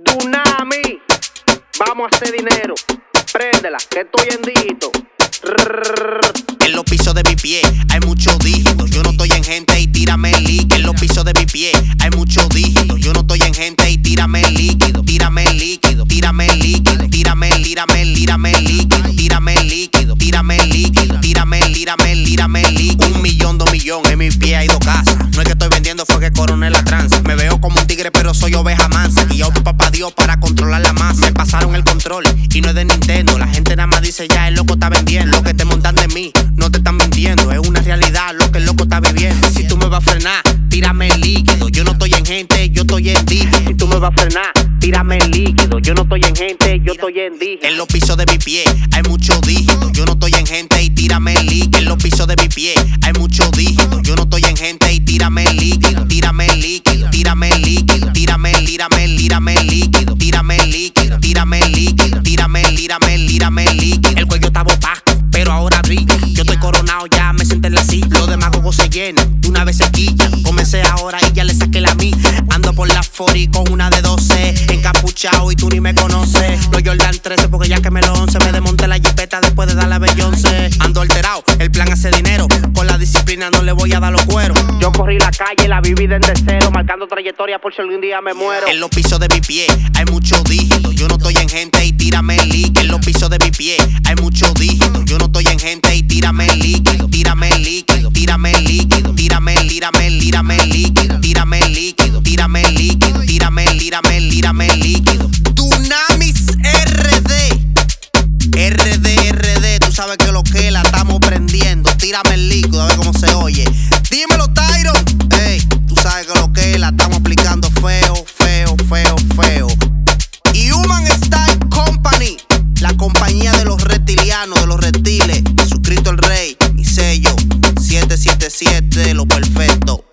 Tsunami, vamos a hacer dinero. Préndela, que estoy en dígito. En los pisos de mi pie hay muchos dígitos. Yo no estoy en gente y tírame el líquido. En los pisos de mi pie hay muchos dígitos. Yo no estoy en gente y tírame el líquido. Tírame el líquido, tírame el líquido. Tírame el líquido, tírame el líquido. Tírame el líquido, tírame el líquido. Tírame el líquido. 1 millón, 2 millones, en mi pie hay 2 casas. No es que estoy vendiendo, fue que coroné la tranza. Me veo como un tigre pero soy oveja mansa. Guiado por papá Dios para controlar la masa. Me pasaron el control y no es de Nintendo. La gente nada más dice ya el loco está vendiendo. Lo que te montan de mí no te están mintiendo. Es una realidad lo que el loco está viviendo. Si tú me vas a frenar, tírame el líquido. Yo no estoy en gente, yo estoy en dígito. Si tú me vas a frenar, tírame el líquido. Yo no estoy en gente, yo estoy en dígito. En los pisos de mi pie hay muchos dígitos. Yo no estoy en gente y tírame el líquido. En los pisos de mi pie hay muchos dígitos. Yo no estoy en gente y tírame el líquido. Tírame el líquido, tírame el líquido. Tírame el líquido, tírame el líquido. Tírame el líquido, tírame el líquido. El cuello está opaco, pero ahora brilla. Yo estoy coronado, ya me senté en la silla. Los demagogos se llenan, de una vez se quillan. Comencé ahora y ya le saqué la milla. Ando por la 40 con una de 12, encapuchado y tú ni me conoces. Los Jordan 13 porque ya que me lo 11. Me desmonté la jipeta después de darle a Beyoncé. Ando alterado, el plan hace dinero. Con la disciplina no le voy a dar los cueros. Yo corrí la calle, la viví desde cero, marcando trayectoria por si algún día me muero. En los pisos de mi pie hay muchos dígitos. Yo no estoy en gente y tírame el líquido. En los pisos de mi pie hay muchos dígitos. Yo no estoy en gente y tírame el líquido. Tírame el líquido, tírame el líquido. Tírame el líquido, tírame el líquido. Tírame el líquido, tírame el líquido. Tsunamis RD, tú sabes que lo que la estamos prendiendo. Tírame el líquido, a ver cómo se oye. Dímelo, Tyron. Ey, tú sabes que lo que la estamos aplicando feo. Y Human Style Company, la compañía de los reptilianos, de los reptiles. Jesucristo el Rey, mi sello 777, lo perfecto.